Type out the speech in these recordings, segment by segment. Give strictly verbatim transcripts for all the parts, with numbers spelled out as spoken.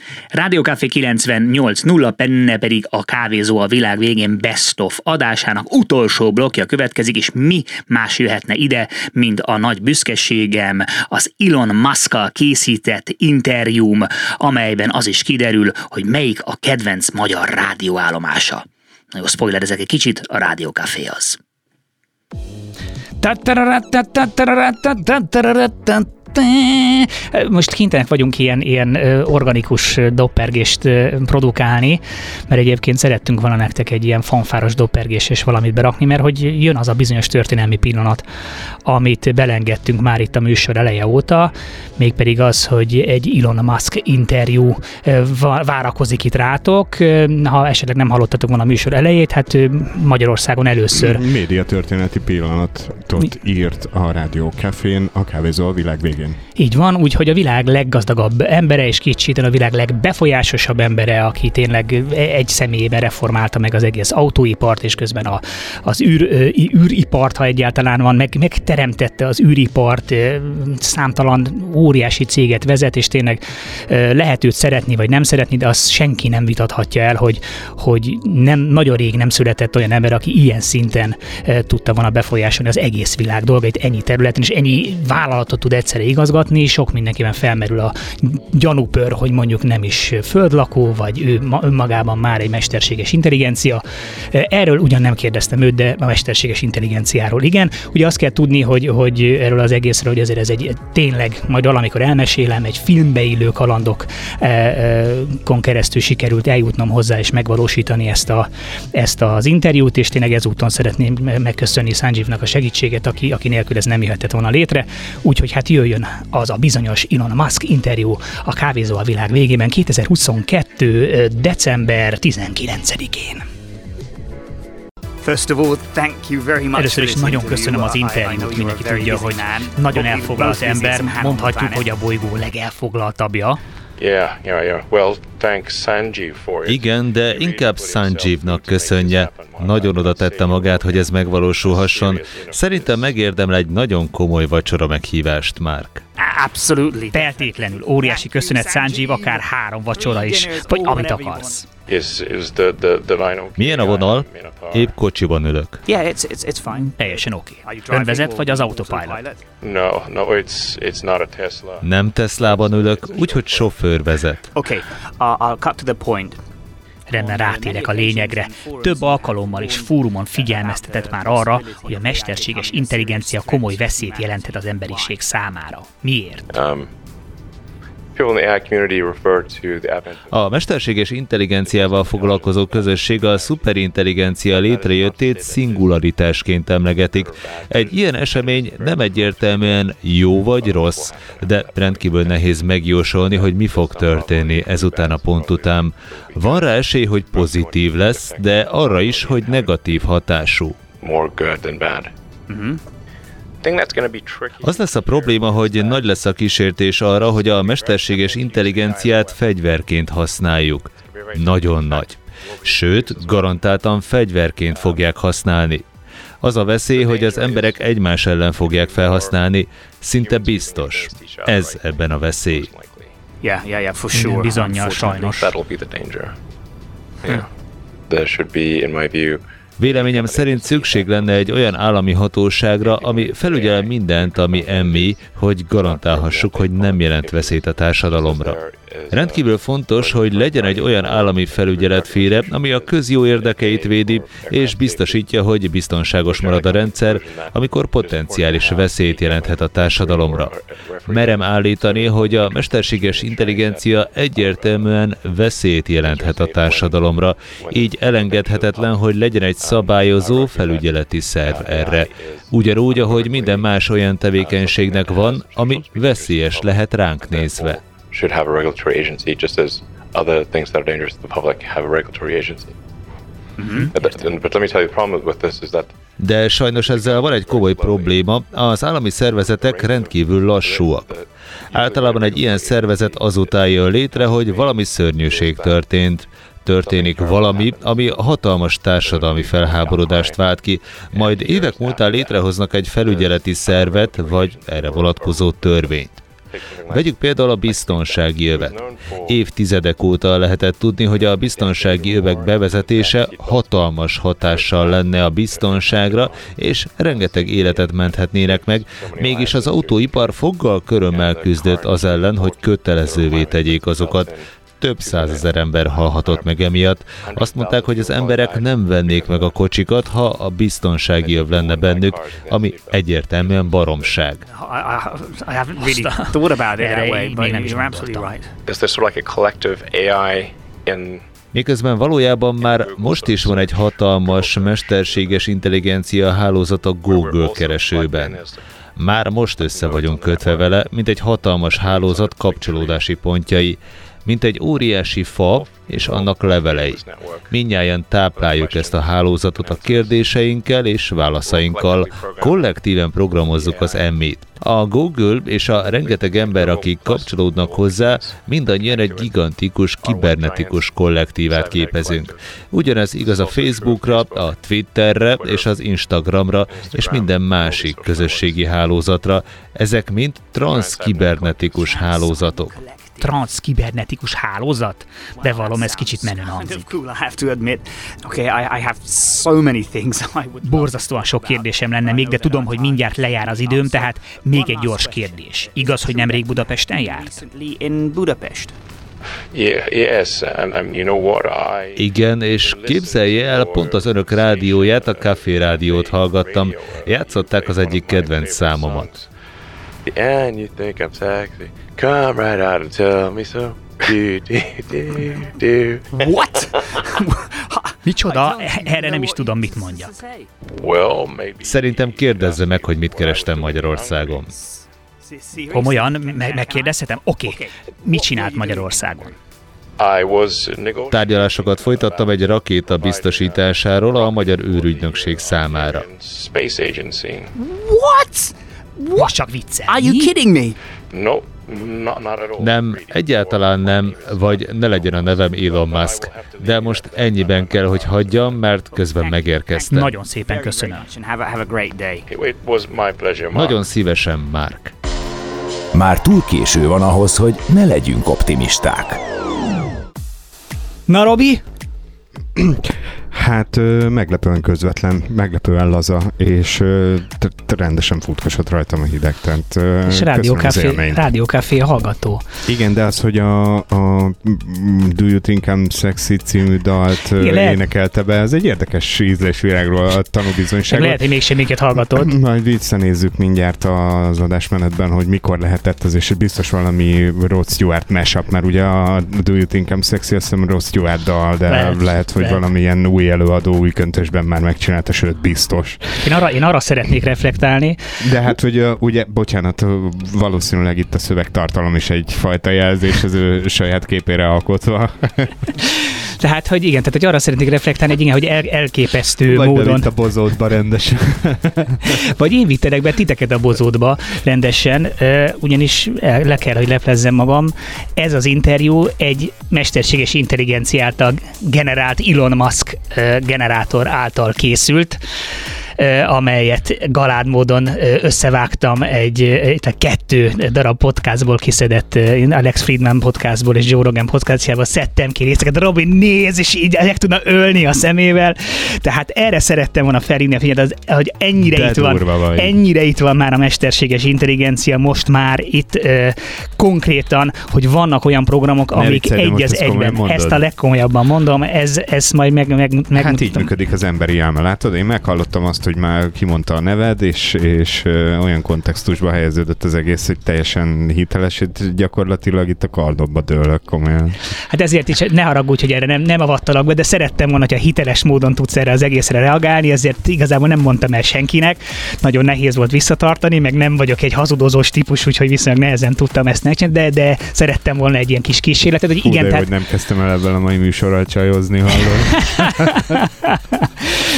Rádió Café kilencvennyolc nulla, benne pedig a Kávézó a világ végén Best of adásának utolsó blokkja következik, és mi más jöhetne ide, mint a nagy büszkeségem, az Elon Muskkal készített interjúm, amelyben az is kiderül, hogy melyik a kedvenc magyar rádióállomása. Na jó, spoilerezek egy kicsit, a Rádió Café az. Most kénytelenek vagyunk ilyen, ilyen organikus doppergést produkálni, mert egyébként szerettünk volna nektek egy ilyen fanfáros doppergés és valamit berakni, mert hogy jön az a bizonyos történelmi pillanat, amit belengedtünk már itt a műsor eleje óta, mégpedig az, hogy egy Elon Musk interjú várakozik itt rátok. Ha esetleg nem hallottatok volna a műsor elejét, hát Magyarországon először. Médiatörténeti pillanatot írt a Rádió Cafén a Kávézó a világ végén. Így van, úgyhogy a világ leggazdagabb embere, és kétségtelen a világ legbefolyásosabb embere, aki tényleg egy személyében reformálta meg az egész autóipart, és közben a, az űr, űripart, ha egyáltalán van, meg, megteremtette az űripart, számtalan óriási céget vezet, és tényleg lehet őt szeretni, vagy nem szeretni, de azt senki nem vitathatja el, hogy, hogy nem, nagyon rég nem született olyan ember, aki ilyen szinten tudta volna befolyásolni az egész világ dolgait ennyi területen, és ennyi vállalatot tud egyszerre igazgatni. Sok mindenkiben felmerül a gyanúpör, hogy mondjuk nem is földlakó, vagy ő önmagában már egy mesterséges intelligencia. Erről ugyan nem kérdeztem őt, de a mesterséges intelligenciáról igen. Ugye azt kell tudni, hogy, hogy erről az egészről, hogy ezért ez egy tényleg, majd valamikor elmesélem, egy filmbe illő kalandokon keresztül sikerült eljutnom hozzá és megvalósítani ezt, a, ezt az interjút, és tényleg ezúton szeretném megköszönni Sanjeevnak a segítséget, aki, aki nélkül ez nem jöhetett volna létre. Úgyhogy hát jöjjön az a bizonyos Elon Musk interjú a Kávézó a világ végében kétezer-huszonkettő. december tizenkilencedikén. First of all, thank you very much. Először is nagyon köszönöm az interjút, mindenki tudja, hogy nagyon elfoglalt ember, mondhatjuk, hogy a bolygó legelfoglaltabbja. Yeah, yeah, yeah. Well, thanks Sanjeev for it. Igen, de inkább Sanjeevnak köszönje. Nagyon oda tette magát, hogy ez megvalósulhasson. Szerintem megérdemel egy nagyon komoly vacsora meghívást, Mark. Absolutely. Feltétlenül. Óriási köszönet, Sanjeev, akár három vacsora is, vagy amit akarsz. Is is the the the line okay? Milyen a vonal? Épp kocsiban ülök. Yeah, it's it's it's fine. Teljesen oké. Okay. Ön vezet, vagy az autopilot? No, no, it's it's not a Tesla. Nem Teslában ülök, úgyhogy sofőr vezet. Okay, uh, I'll cut to the point. Rendben, rátérek a lényegre. Több alkalommal és fórumon figyelmeztetett már arra, hogy a mesterséges intelligencia komoly veszélyt jelenthet az emberiség számára. Miért? Um, people in the A I community refer to the advent. A mesterséges intelligenciával foglalkozó közösség a szuperintelligencia létrejöttét szingularitásként emlegetik. Egy ilyen esemény nem egyértelműen jó vagy rossz, de rendkívül nehéz megjósolni, hogy mi fog történni ezután a pont után. Van rá esély, hogy pozitív lesz, de arra is, hogy negatív hatású. More good than bad. Mm-hmm. Az lesz a probléma, hogy nagy lesz a kísértés arra, hogy a mesterséges intelligenciát fegyverként használjuk. Nagyon nagy. Sőt, garantáltan fegyverként fogják használni. Az a veszély, hogy az emberek egymás ellen fogják felhasználni, szinte biztos. Ez ebben a veszély. Yeah, yeah, yeah, for sure. Bizonnyal, sajnos. That'll be the danger. Yeah. There should be, in my view, Véleményem szerint szükség lenne egy olyan állami hatóságra, ami felügyel mindent, ami emmi, hogy garantálhassuk, hogy nem jelent veszélyt a társadalomra. Rendkívül fontos, hogy legyen egy olyan állami felügyeletféle, ami a közjó érdekeit védi, és biztosítja, hogy biztonságos marad a rendszer, amikor potenciális veszélyt jelenthet a társadalomra. Merem állítani, hogy a mesterséges intelligencia egyértelműen veszélyt jelenthet a társadalomra, így elengedhetetlen, hogy legyen egy szabályozó felügyeleti szerv erre. Ugyanúgy, ahogy minden más olyan tevékenységnek van, ami veszélyes lehet ránk nézve. Should have a regulatory agency, just as other things that are dangerous to the public have a regulatory agency. Mm-hmm. But, but let me tell you, the problem with this is that De sajnos ezzel van egy komoly probléma, az állami szervezetek rendkívül lassúak. Általában egy ilyen szervezet azután jön létre, hogy valami szörnyűség történt. Történik valami, ami hatalmas társadalmi felháborodást vált ki, majd évek múltán létrehoznak egy felügyeleti szervet, vagy erre vonatkozó törvényt. Vegyük például a biztonsági övet. Évtizedek óta lehetett tudni, hogy a biztonsági övek bevezetése hatalmas hatással lenne a biztonságra, és rengeteg életet menthetnének meg, mégis az autóipar foggal körömmel küzdött az ellen, hogy kötelezővé tegyék azokat. Több százezer ember halhatott meg emiatt. Azt mondták, hogy az emberek nem vennék meg a kocsikat, ha a biztonsági öv lenne bennük, ami egyértelműen baromság. I, I, I haven't really thought about it that way, but you're absolutely right. Is there sort of like a collective A I in Miközben valójában már most is van egy hatalmas, mesterséges intelligencia hálózat a Google keresőben. Már most össze vagyunk kötve vele, mint egy hatalmas hálózat kapcsolódási pontjai, mint egy óriási fa és annak levelei. Mindnyájan tápláljuk ezt a hálózatot a kérdéseinkkel és válaszainkkal, kollektíven programozzuk az emmét. A Google és a rengeteg ember, akik kapcsolódnak hozzá, mindannyian egy gigantikus, kibernetikus kollektívát képezünk. Ugyanez igaz a Facebookra, a Twitterre és az Instagramra és minden másik közösségi hálózatra. Ezek mind transzkibernetikus hálózatok. Transzkibernetikus hálózat? Bevallom, ez kicsit menőn hangzik. Borzasztóan sok kérdésem lenne még, de tudom, hogy mindjárt lejár az időm, tehát még egy gyors kérdés. Igaz, hogy nemrég Budapesten járt? Igen, és képzelje el, pont az önök rádióját, a Café Rádiót hallgattam. Játszották az egyik kedvenc számomat. And you think I'm sexy. Come right out and tell me so. Do, do, do, do. What? Micsoda? Erre nem is tudom, mit mondjak. Well, maybe. Szerintem kérdezze meg, hogy mit kerestem Magyarországon. Komolyan? Me- megkérdezhetem? Oké. Okay. Mit csinált Magyarországon? I was Tárgyalásokat folytattam egy rakéta biztosításáról a Magyar űrügynökség számára. Space Agency. What? Most csak viccel. Are you kidding me? No, not, not at all. Nem, egyáltalán nem, vagy ne legyen a nevem Elon Musk, de most ennyiben kell, hogy hagyjam, mert közben megérkeztem. Nagyon szépen köszönöm. Have a, have a great day. It was my pleasure, Mark. Nagyon szívesen, Mark. Már túl késő van ahhoz, hogy ne legyünk optimisták. Na, Robi? Hát meglepően közvetlen, meglepően laza, és rendesen futkosott rajtam a hideg. Tehát, és rádiókafé, rádiókafé hallgató. Igen, de az, hogy a, a Do You Think I'm Sexy című dalt igen, énekelte be, ez egy érdekes ízlésvilágról a tanúbizonyságot. Lehet, hogy mégsem minket hallgatod. Majd visszanézzük mindjárt az adásmenetben, hogy mikor lehetett az, és biztos valami Rod Stewart mashup, mert ugye a Do You Think I'm Sexy, azt hiszem Rod Stewart dal, de lehet, lehet hogy lehet. Valamilyen új előadó új köntösben már megcsinálta, sőt biztos. Én arra, én arra szeretnék reflektálni. De hát, hogy ugye, bocsánat, valószínűleg itt a szövegtartalom is egyfajta jelzés az ő saját képére alkotva. Tehát, hogy igen, tehát hogy arra szeretnék reflektálni, hogy igen, hogy el, elképesztő vagy módon... Vagy bevitt a bozótba rendesen. Vagy én vittelek be titeket a bozótba rendesen, ugyanis le kell, hogy leplezzem magam. Ez az interjú egy mesterséges intelligencia által generált Elon Musk generátor által készült, amelyet galád módon összevágtam egy, egy kettő darab podcastból kiszedett, Alex Friedman podcastból és Joe Rogan podcastjából szedtem ki részeket. Robin néz, és így meg tudna ölni a szemével. Tehát erre szerettem volna felhívni a figyelmet, hogy ennyire de itt van, ennyire itt van már a mesterséges intelligencia, most már itt uh, konkrétan, hogy vannak olyan programok, ne amik egy az egyben, ezt a legkomolyabban mondom, ez, ez majd meg, meg, meg Hát így működik az emberi elme, látod? Én meghallottam azt, hogy már kimondta a neved, és, és ö, olyan kontextusba helyeződött az egész, hogy teljesen hiteles, hogy gyakorlatilag itt a kardokba dőlök komolyan. Hát ezért is ne haragudj, hogy erre nem, nem avattalak be, de szerettem volna, hogyha hiteles módon tudsz erre az egészre reagálni, ezért igazából nem mondtam el senkinek. Nagyon nehéz volt visszatartani, meg nem vagyok egy hazudozós típus, úgyhogy viszonylag nehezen tudtam ezt megcsinálni, de, de szerettem volna egy ilyen kis kísérletet, hogy Hú, igen, de tehát... hogy nem kezdtem el ebben a mai műsorral csajozni, hallom.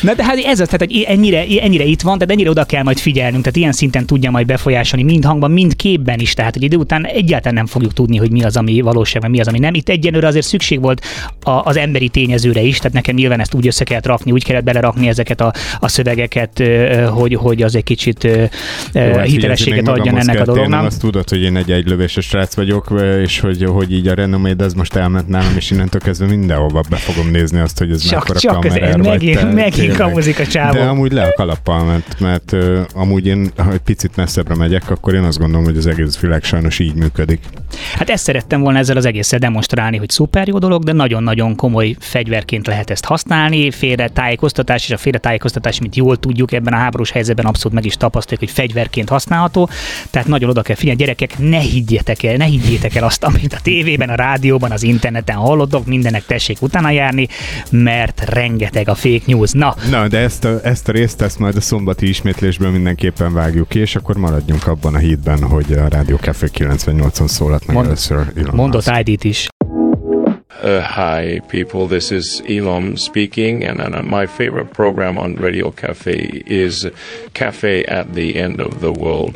Na de hát ez az, tehát hogy ennyire, ennyire itt van, tehát ennyire oda kell majd figyelnünk, tehát ilyen szinten tudja majd befolyásolni mind hangban, mind képben is, tehát egy idő után egyáltalán nem fogjuk tudni, hogy mi az, ami valóságban, mi az, ami nem. Itt egyenlőre azért szükség volt a, az emberi tényezőre is, tehát nekem nyilván ezt úgy össze kellett rakni, úgy kellett belerakni ezeket a, a szövegeket, hogy, hogy az egy kicsit jó, hitelességet adjon ennek a dolognak. Én azt tudod, hogy én egy egylövéses srác vagyok, és hogy, hogy így a renoméd ez most elment nálam, és innentől kezdve mindenhova be fogom nézni azt, hogy ez csak, mekkora csak kamerár vagy. Megint, megint kamuzik a csávó. De amúgy le a kalappal, mert, mert uh, amúgy én, ha egy picit messzebbre megyek, akkor én azt gondolom, hogy az egész világ sajnos így működik. Hát ezt szerettem volna ezzel az egésszel demonstrálni, hogy szuper jó dolog, de nagyon-nagyon komoly fegyverként lehet ezt használni. Félretájékoztatás, és a félretájékoztatás, mint jól tudjuk, ebben a háborús helyzetben abszolút meg is tapasztaljuk, hogy fegyverként használható. Tehát nagyon oda kell figyelni, gyerekek, ne higgyetek el, ne higgyétek el azt, amit a tévében, a rádióban, az interneten hallottok, mindennek tessék utána járni, mert rengeteg a fake news. Na, Na de ezt a, ezt a részt, ezt majd a szombati ismétlésből mindenképpen vágjuk ki, és akkor maradjunk abban a hídben, hogy a Rádió Café kilencvennyolcon szólalt meg Mond, először Elon mondott Musk. í dét is. Uh, hi, people. This is Elon speaking, and, and my favorite program on Radio Cafe is Cafe at the End of the World.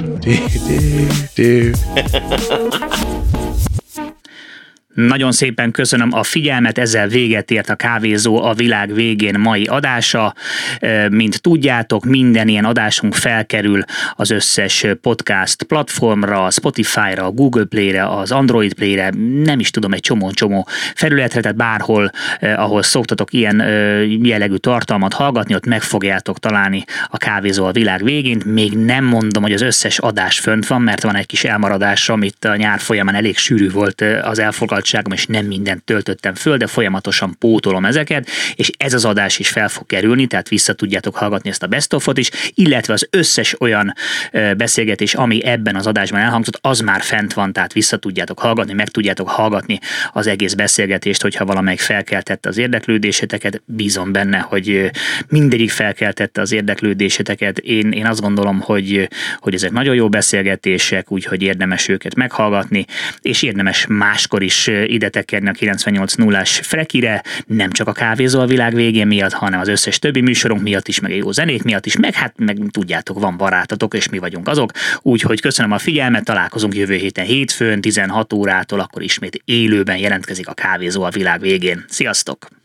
Nagyon szépen köszönöm a figyelmet, ezzel véget ért a Kávézó a világ végén mai adása. Mint tudjátok, minden ilyen adásunk felkerül az összes podcast platformra, a Spotify-ra, a Google Play-re, az Android Play-re, nem is tudom, egy csomó-csomó felületre, tehát bárhol, ahol szoktatok ilyen jellegű tartalmat hallgatni, ott meg fogjátok találni a Kávézó a világ végén. Még nem mondom, hogy az összes adás fönt van, mert van egy kis elmaradás, amit a nyár folyamán elég sűrű volt az elfogadt és nem mindent töltöttem föl, de folyamatosan pótolom ezeket, és ez az adás is fel fog kerülni, tehát vissza tudjátok hallgatni ezt a best of-ot is, illetve az összes olyan beszélgetés, ami ebben az adásban elhangzott, az már fent van, tehát vissza tudjátok hallgatni, meg tudjátok hallgatni az egész beszélgetést, hogyha valamelyik felkeltette az érdeklődéseteket, bízom benne, hogy mindegyik felkeltette az érdeklődéseteket. Én, én azt gondolom, hogy, hogy ezek nagyon jó beszélgetések, úgyhogy érdemes őket meghallgatni, és érdemes máskor is ide tekerni a kilencvennyolc nullás Frekire, nem csak a Kávézó a világ végén miatt, hanem az összes többi műsorunk miatt is, meg a jó zenék miatt is, meg hát meg tudjátok, van barátotok, és mi vagyunk azok. Úgyhogy köszönöm a figyelmet, találkozunk jövő héten hétfőn, tizenhat órától, akkor ismét élőben jelentkezik a Kávézó a világ végén. Sziasztok!